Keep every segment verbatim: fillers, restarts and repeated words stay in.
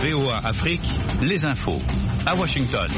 V O A Afrique, les infos, à Washington.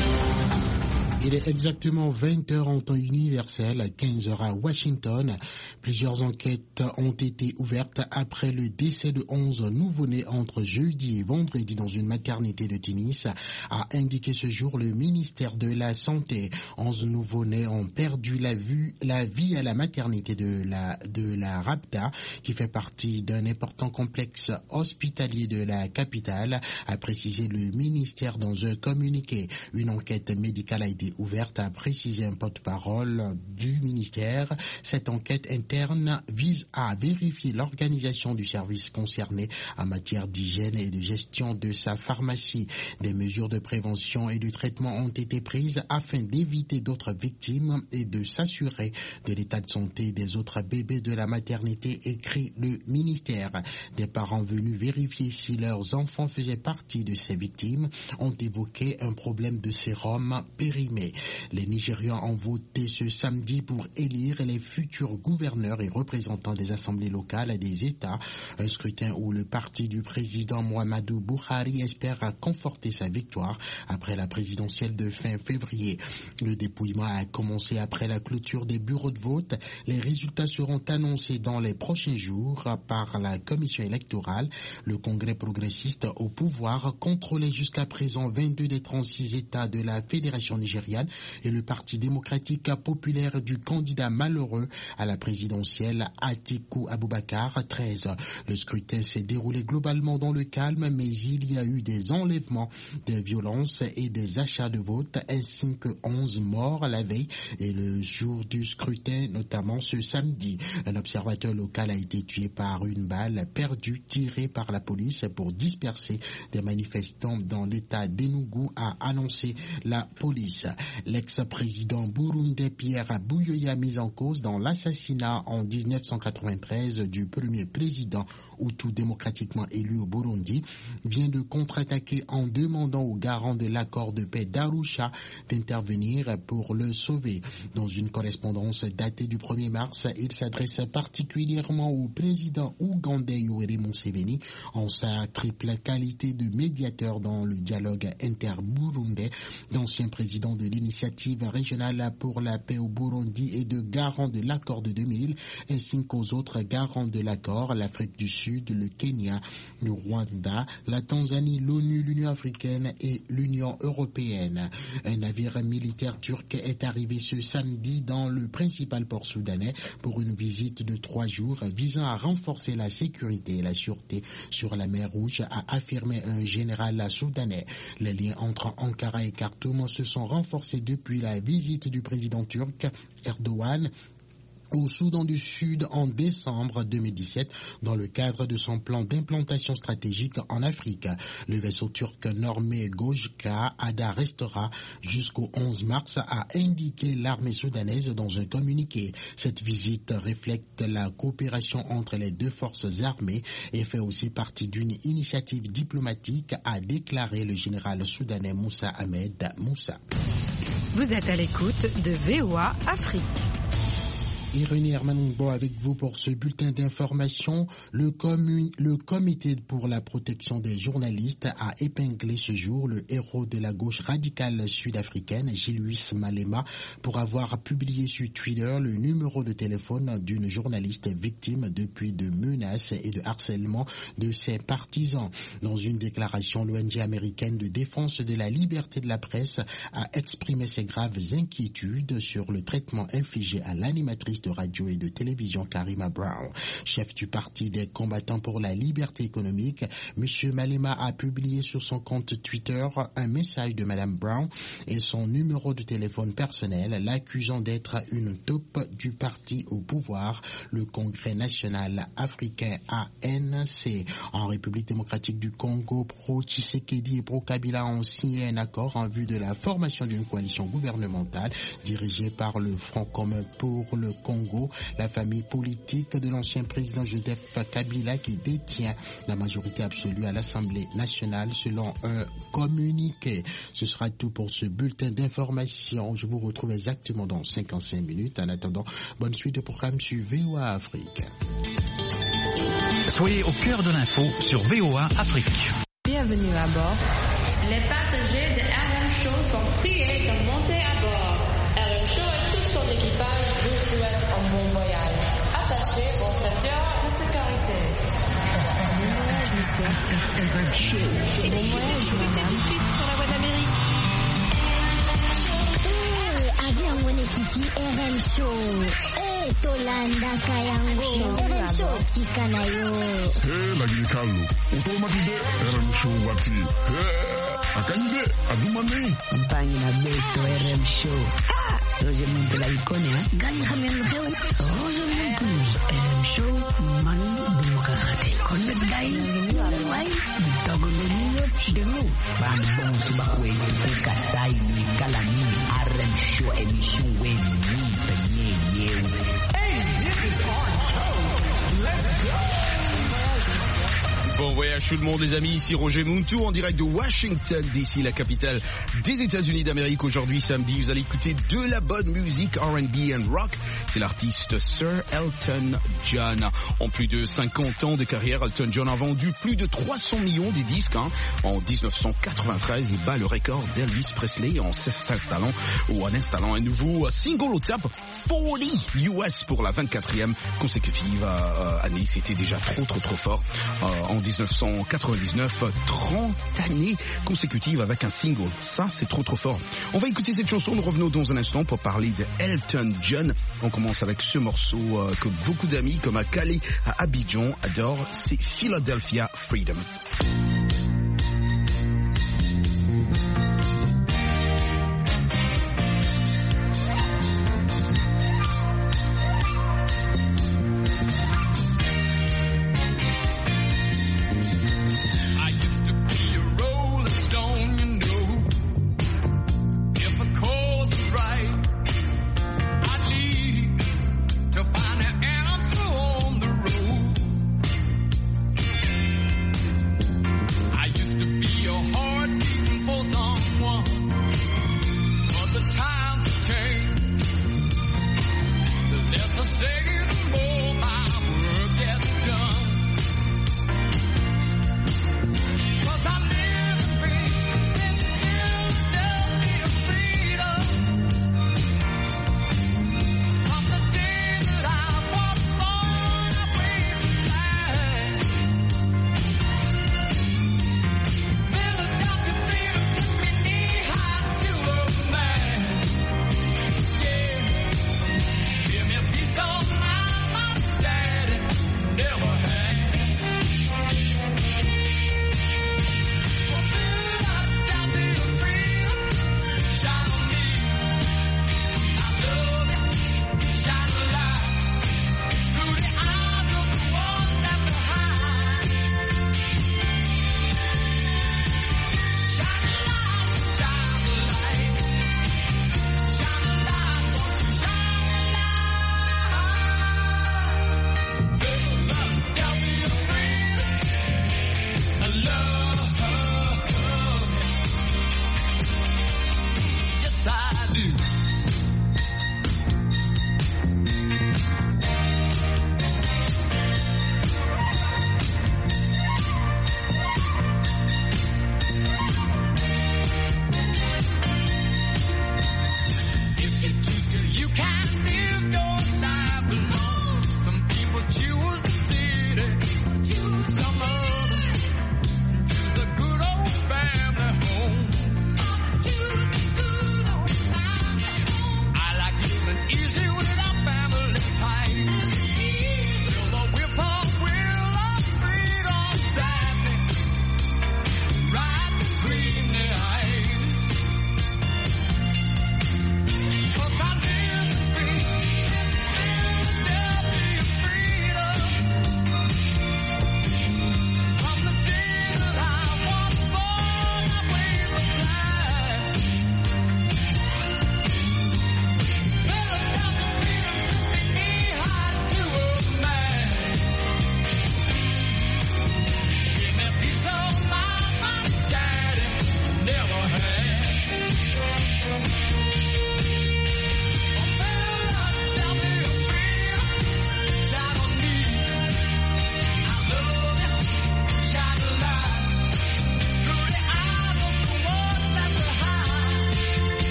Il est exactement vingt heures en temps universel, quinze heures à Washington. Plusieurs enquêtes ont été ouvertes après le décès de onze nouveau-nés entre jeudi et vendredi dans une maternité de Tunis, a indiqué ce jour le ministère de la Santé. onze nouveau-nés ont perdu la, vue, la vie à la maternité de la, de la Rabda, qui fait partie d'un important complexe hospitalier de la capitale, a précisé le ministère dans un communiqué. Une enquête médicale a été ouverte, a précisé un porte-parole du ministère. Cette enquête interne vise à vérifier l'organisation du service concerné en matière d'hygiène et de gestion de sa pharmacie. Des mesures de prévention et de traitement ont été prises afin d'éviter d'autres victimes et de s'assurer de l'état de santé des autres bébés de la maternité, écrit le ministère. Des parents venus vérifier si leurs enfants faisaient partie de ces victimes ont évoqué un problème de sérum périmé. Les Nigérians ont voté ce samedi pour élire les futurs gouverneurs et représentants des assemblées locales et des États. Un scrutin où le parti du président Muhammadu Buhari espère conforter sa victoire après la présidentielle de fin février. Le dépouillement a commencé après la clôture des bureaux de vote. Les résultats seront annoncés dans les prochains jours par la commission électorale. Le Congrès progressiste au pouvoir contrôlait jusqu'à présent vingt-deux des trente-six États de la Fédération nigériane et le Parti démocratique populaire du candidat malheureux à la présidentielle Atiku Abubakar, treize. Le scrutin s'est déroulé globalement dans le calme, mais il y a eu des enlèvements, des violences et des achats de vote, ainsi que onze morts la veille et le jour du scrutin, notamment ce samedi. Un observateur local a été tué par une balle perdue tirée par la police pour disperser des manifestants dans l'état d'Enugu, a annoncé la police. L'ex-président burundais Pierre Buyoya, mis en cause dans l'assassinat en dix-neuf cent quatre-vingt-treize du premier président Hutu démocratiquement élu au Burundi, vient de contre-attaquer en demandant aux garants de l'accord de paix d'Arusha d'intervenir pour le sauver. Dans une correspondance datée du premier mars, il s'adresse particulièrement au président ougandais Yoweri Museveni en sa triple qualité de médiateur dans le dialogue inter-burundais, d'ancien président de l'initiative régionale pour la paix au Burundi et de garant de l'accord de deux mille, ainsi qu'aux autres garants de l'accord, l'Afrique du Sud, le Kenya, le Rwanda, la Tanzanie, l'ONU, l'Union africaine et l'Union européenne. Un navire militaire turc est arrivé ce samedi dans le principal port soudanais pour une visite de trois jours visant à renforcer la sécurité et la sûreté sur la mer Rouge, a affirmé un général soudanais. Les liens entre Ankara et Khartoum se sont renforcés depuis la visite du président turc Erdogan au Soudan du Sud en décembre deux mille dix-sept dans le cadre de son plan d'implantation stratégique en Afrique. Le vaisseau turc normé Gojka Ada restera jusqu'au onze mars, a indiqué l'armée soudanaise dans un communiqué. Cette visite reflète la coopération entre les deux forces armées et fait aussi partie d'une initiative diplomatique, a déclaré le général soudanais Moussa Ahmed Moussa. Vous êtes à l'écoute de V O A Afrique. Irénie Hermanungbo avec vous pour ce bulletin d'information. Le, commu- le comité pour la protection des journalistes a épinglé ce jour le héros de la gauche radicale sud-africaine, Julius Malema, pour avoir publié sur Twitter le numéro de téléphone d'une journaliste victime depuis de menaces et de harcèlement de ses partisans. Dans une déclaration, l'O N G américaine de défense de la liberté de la presse a exprimé ses graves inquiétudes sur le traitement infligé à l'animatrice de radio et de télévision Karima Brown. Chef du parti des combattants pour la liberté économique, M. Malema a publié sur son compte Twitter un message de Mme Brown et son numéro de téléphone personnel, l'accusant d'être une taupe du parti au pouvoir, le Congrès national africain A N C. En République démocratique du Congo, pro-Tshisekedi et pro-Kabila ont signé un accord en vue de la formation d'une coalition gouvernementale dirigée par le Front commun pour le Congo, la famille politique de l'ancien président Joseph Kabila qui détient la majorité absolue à l'Assemblée nationale selon un communiqué. Ce sera tout pour ce bulletin d'information. Je vous retrouve exactement dans cinquante-cinq minutes. En attendant, bonne suite de programme sur V O A Afrique. Soyez au cœur de l'info sur V O A Afrique. Bienvenue. Bienvenue à bord. Les passagers de R M Show sont priés de monter à bord. R M Show et tout son équipage vous souhaitent un bon voyage. Attachez vos ceintures de sécurité. Bon voyage, monsieur. Bon voyage, madame. Sur la voie d'Amérique. Avion Wenekiti R M Show. Eh, Tolanda Kayango. R M Show Tikanayo. Eh, lagi kalu. Utomati de R M Show wati. Eh, akande adumane. Compagnie na beto R M Show. Ah, Roger Monte la icône, hein. Gagne Hamel Show. Roger Monte R M Show. Man Bukate. Connect guy. Why? Dogo Lino Chidemo. Bang bong subakwe. Kasai ni kalami. R M Show émission when we penye you. Hey, this is our show. Let's go. Bon voyage tout le monde les amis, ici Roger Muntu en direct de Washington D C, la capitale des États-Unis d'Amérique. Aujourd'hui samedi, vous allez écouter de la bonne musique R and B and rock. C'est l'artiste Sir Elton John. En plus de cinquante ans de carrière, Elton John a vendu plus de trois cents millions de disques. Hein. En dix-neuf cent quatre-vingt-treize, il bat le record d'Elvis Presley en s'installant ou en installant un nouveau single au top quarante U S pour la vingt-quatrième consécutive euh, année. C'était déjà trop trop trop fort. Euh, en dix-neuf cent quatre-vingt-dix-neuf, trente années consécutives avec un single. Ça, c'est trop trop fort. On va écouter cette chanson. Nous revenons dans un instant pour parler de Elton John. On commence avec ce morceau euh, que beaucoup d'amis comme à Calais, à Abidjan adorent. C'est Philadelphia Freedom. Find an answer on the road.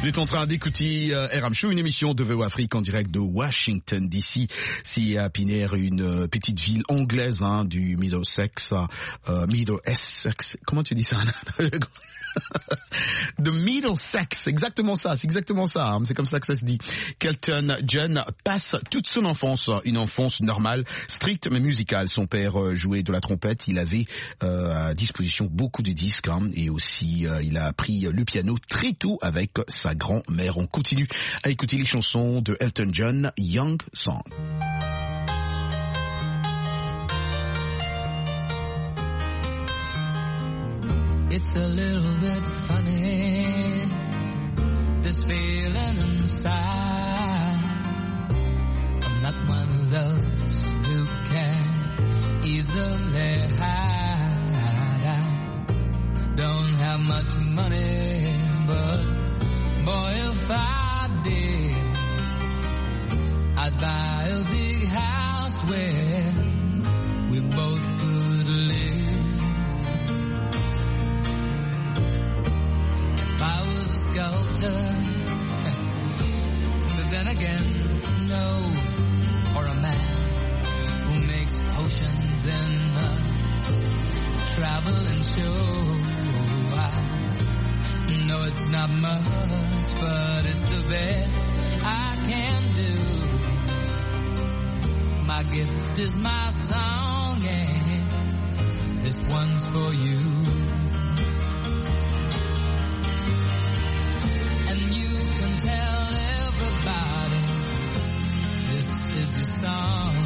Vous êtes en train d'écouter euh, R M Show, une émission de V O Afrique en direct de Washington D C. C'est à Pinner, une euh, petite ville anglaise hein, du Middlesex, euh, Middlesex. Comment tu dis ça? De Middlesex, exactement ça, c'est exactement ça, hein, c'est comme ça que ça se dit. Kelton John passe toute son enfance, une enfance normale, stricte mais musicale. Son père euh, jouait de la trompette, il avait euh, à disposition beaucoup de disques hein, et aussi euh, il a appris le piano très tôt avec sa grand-mère. On continue à écouter les chansons de Elton John, Young Song. It's a little bit funny, this feeling inside. I'm not one of those who can easily hide. I don't have much money, but boy, if I did, I'd buy a big house where we both could live. Sculptor, but then again, no, or a man who makes potions in a traveling show. I know it's not much, but it's the best I can do. My gift is my song, and this one's for you. Tell everybody this is your song.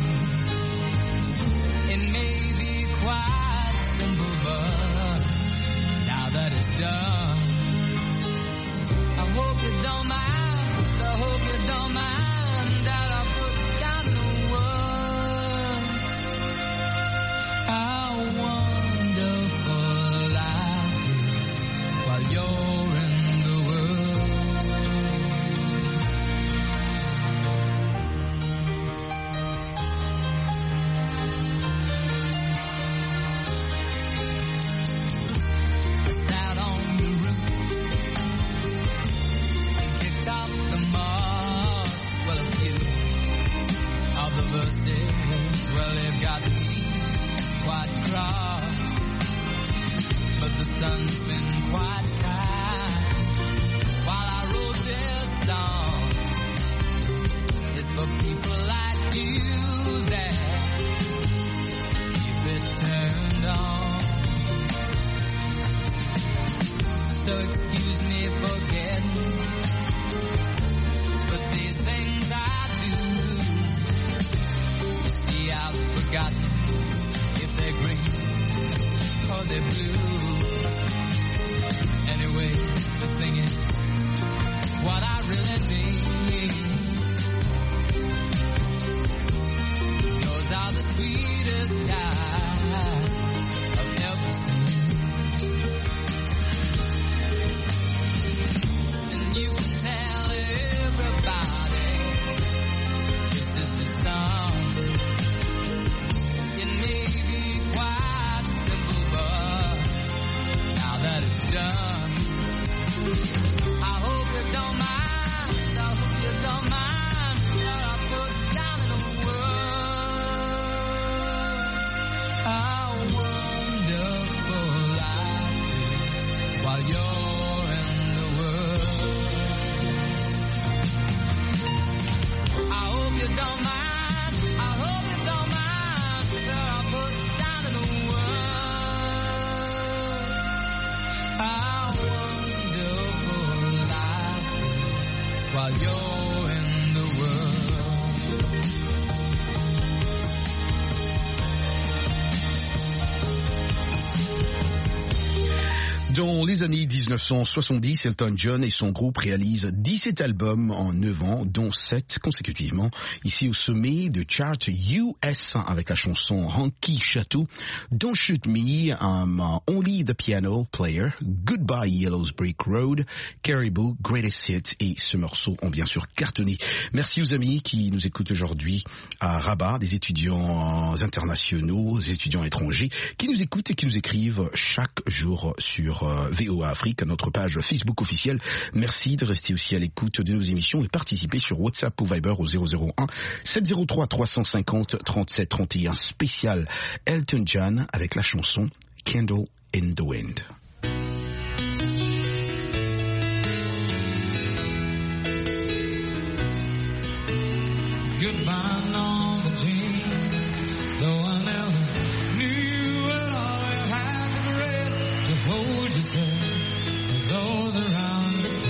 It may be quite simple, but now that it's done, I hope you don't mind, I hope you don't mind that I put down the words. How wonderful life is while you're in the world. Well, they've got me quite cross, but the sun's been quite kind. While I wrote this song, it's for people like you that keep it turned on. So excuse me for getting, but these things I do, I've forgotten if they're green or they're blue. Anyway, the thing is, what I really mean, those are the sweetest guys I've ever seen. And you can tell everybody this is the song. It may be quite simple, but now that it's done, I hope you don't mind, I hope you don't mind that I put down in the words how wonderful life is while you're in the world. I hope you don't mind. While you're in the world. Dans les années dix-neuf cent soixante-dix, Elton John et son groupe réalisent dix-sept albums en neuf ans, dont sept consécutivement, ici au sommet de chart U S avec la chanson Honky Chateau, Don't Shoot Me, um, Only the Piano Player, Goodbye Yellow's Brick Road, Caribou, Greatest Hits, et ce morceau ont bien sûr cartonné. Merci aux amis qui nous écoutent aujourd'hui à Rabat, des étudiants internationaux, des étudiants étrangers, qui nous écoutent et qui nous écrivent chaque jour sur sur euh, V O A Afrique, notre page Facebook officielle. Merci de rester aussi à l'écoute de nos émissions et participer sur WhatsApp ou Viber au zéro zéro un sept zéro trois trois cent cinquante trente-sept trente et un spécial Elton John avec la chanson Candle in the Wind. Goodbye, number Jean. Though I never knew it all, you had the grace to hold yourself with those around you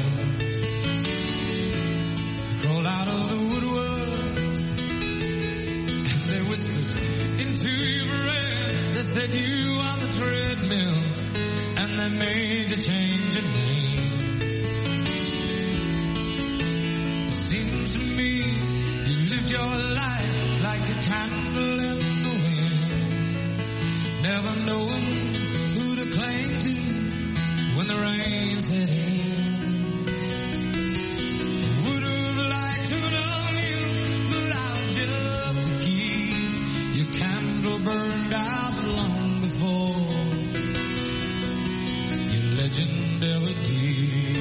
crawl. Crawl out of the woodwork, and they whispered into your brain. They said you on the treadmill, and they made you change your name. Seems to me lived your life like a candle in the wind, never knowing who to cling to when the rain set in. Would have liked to know you, but I was just a kid. Your candle burned out long before your legend ever did.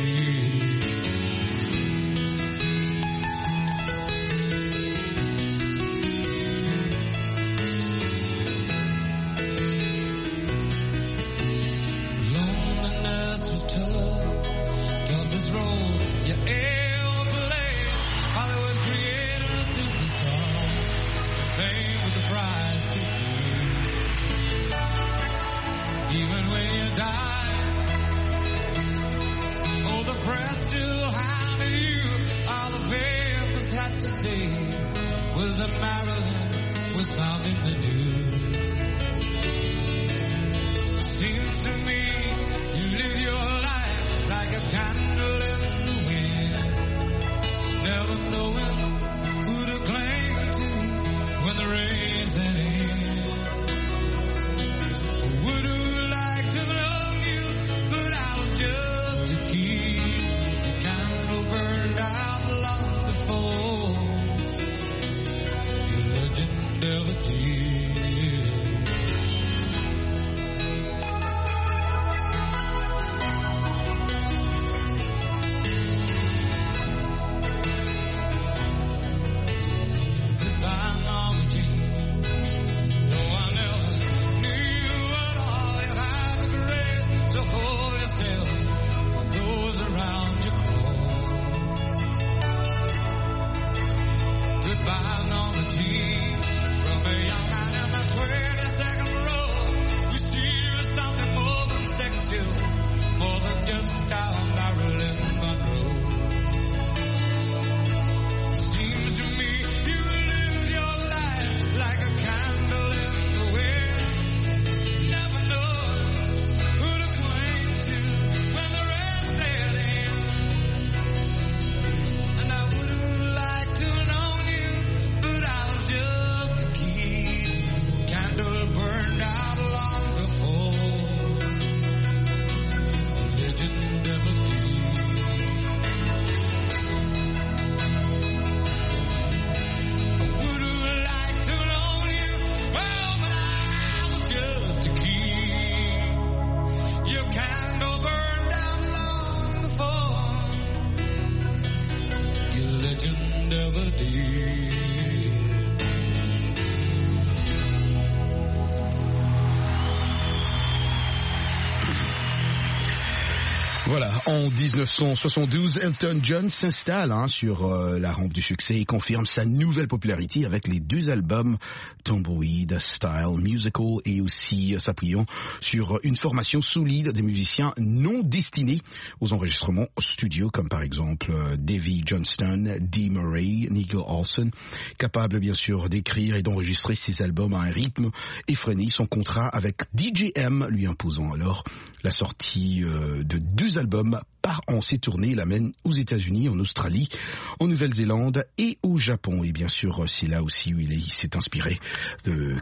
Voilà, en dix-neuf cent soixante-douze, Elton John s'installe hein, sur euh, la rampe du succès et confirme sa nouvelle popularité avec les deux albums Tumbleweed Style Musical et aussi euh, s'appuyant sur une formation solide des musiciens non destinés aux enregistrements studio comme par exemple euh, Davy Johnston, Dee Murray, Nigel Olsson, capable bien sûr d'écrire et d'enregistrer ses albums à un rythme effréné. Son contrat avec D J M lui imposant alors la sortie euh, de deux albums par an. Ses tournées l'amènent aux États-Unis, en Australie, en Nouvelle-Zélande et au Japon. Et bien sûr, c'est là aussi où il, est, il s'est inspiré de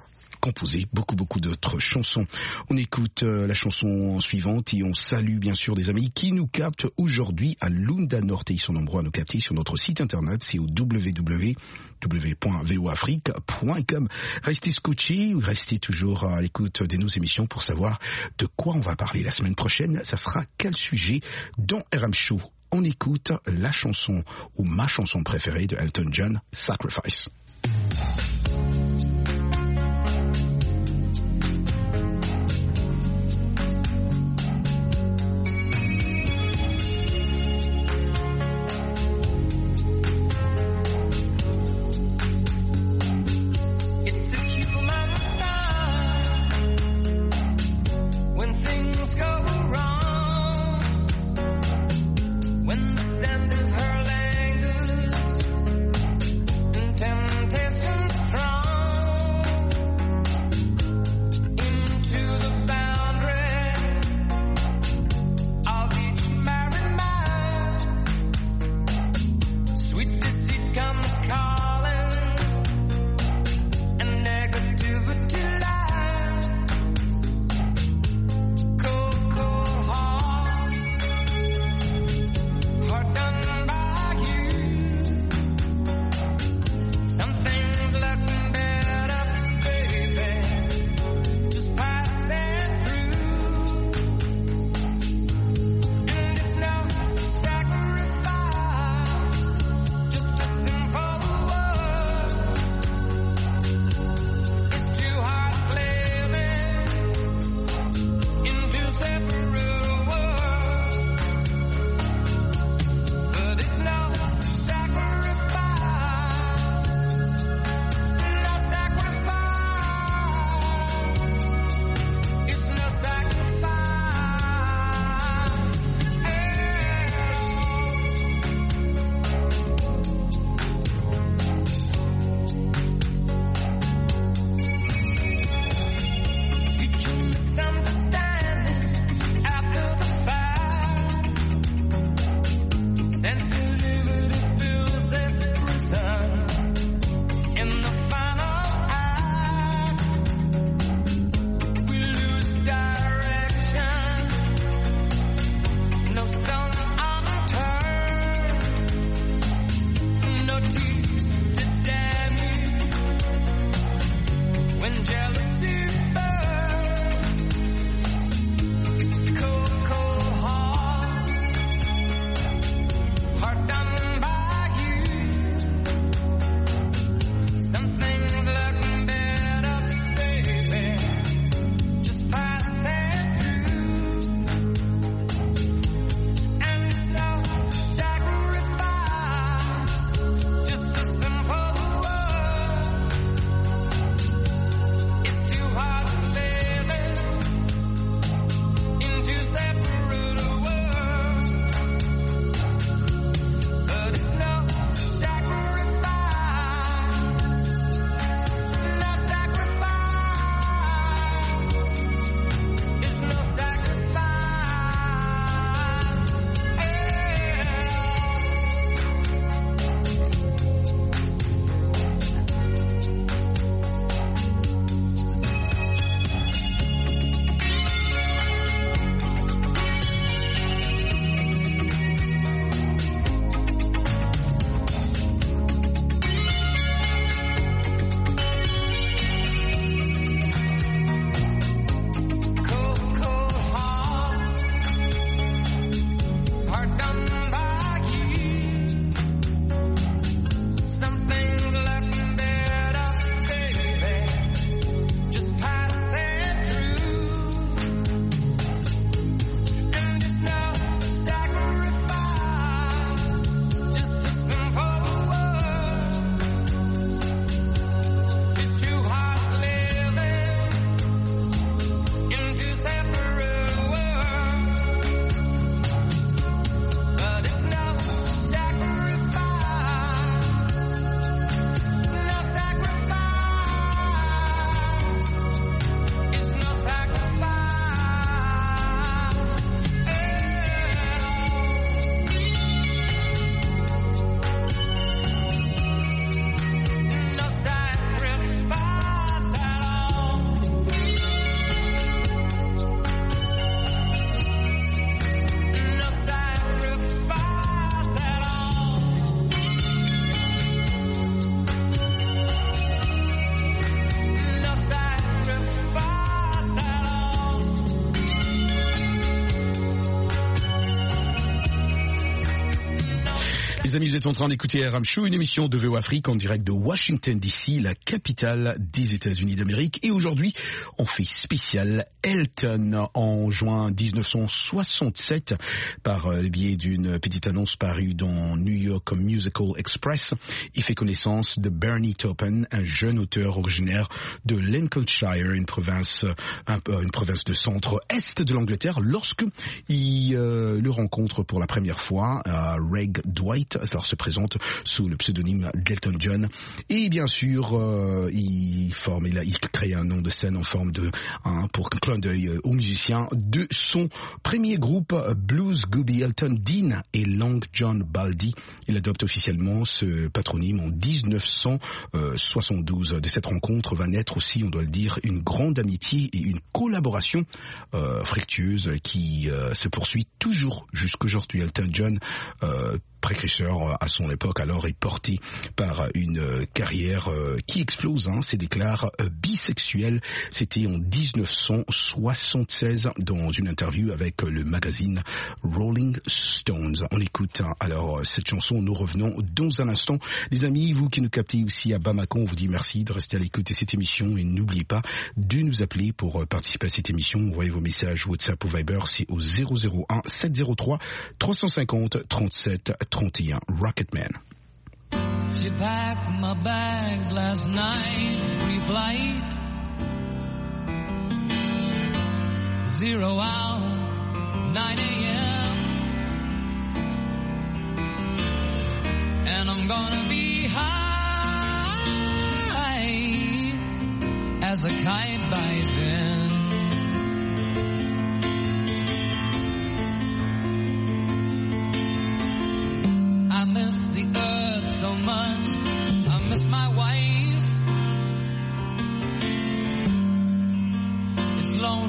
composé beaucoup beaucoup d'autres chansons. On écoute euh, la chanson suivante et on salue bien sûr des amis qui nous captent aujourd'hui à Lunda Norte. Ils sont nombreux à nous capter sur notre site internet, c'est au w w w point v o afrique point com. Restez scotchés, restez toujours à l'écoute de nos émissions pour savoir de quoi on va parler la semaine prochaine. Ça sera quel sujet dans R M Show. On écoute la chanson ou ma chanson préférée de Elton John, Sacrifice. When the scent of her lingers, and Les amis, vous êtes en train d'écouter R M Show, une émission de V O Afrique en direct de Washington D C, la capitale des États-Unis d'Amérique. Et aujourd'hui, on fait spécial Elton en juin dix-neuf cent soixante-sept par le biais d'une petite annonce parue dans New York Musical Express. Il fait connaissance de Bernie Taupin, un jeune auteur originaire de Lincolnshire, une province, un, une province de centre-est de l'Angleterre, lorsque il euh, le rencontre pour la première fois. Euh, Reg Dwight, alors se présente sous le pseudonyme d'Elton John, et bien sûr euh, il forme, il, a, il crée un nom de scène en forme de, hein, pour un clin d'œil aux musiciens de son premier groupe Blues Goobie, Elton Dean et Long John Baldy. Il adopte officiellement ce patronyme en dix-neuf cent soixante-douze. De cette rencontre va naître aussi, on doit le dire, une grande amitié et une collaboration euh, fructueuse qui euh, se poursuit toujours jusqu'aujourd'hui. Elton John, euh, précurseur à son époque, alors est porté par une carrière qui explose, hein, se déclare bisexuel. C'était en dix-neuf cent soixante-seize dans une interview avec le magazine Rolling Stones. On écoute hein, alors cette chanson, nous revenons dans un instant. Les amis, vous qui nous captez aussi à Bamako, on vous dit merci de rester à l'écoute de cette émission et n'oubliez pas de nous appeler pour participer à cette émission. Envoyez vos messages WhatsApp ou Viber, c'est au zéro zéro un sept zéro trois trois cent cinquante trente-sept trente-et-un. Rocketman. She packed my bags last night, pre-flight, zero hour, nine a.m. And I'm gonna be high as a kite by then. I miss the earth so much, I miss my wife. It's lonely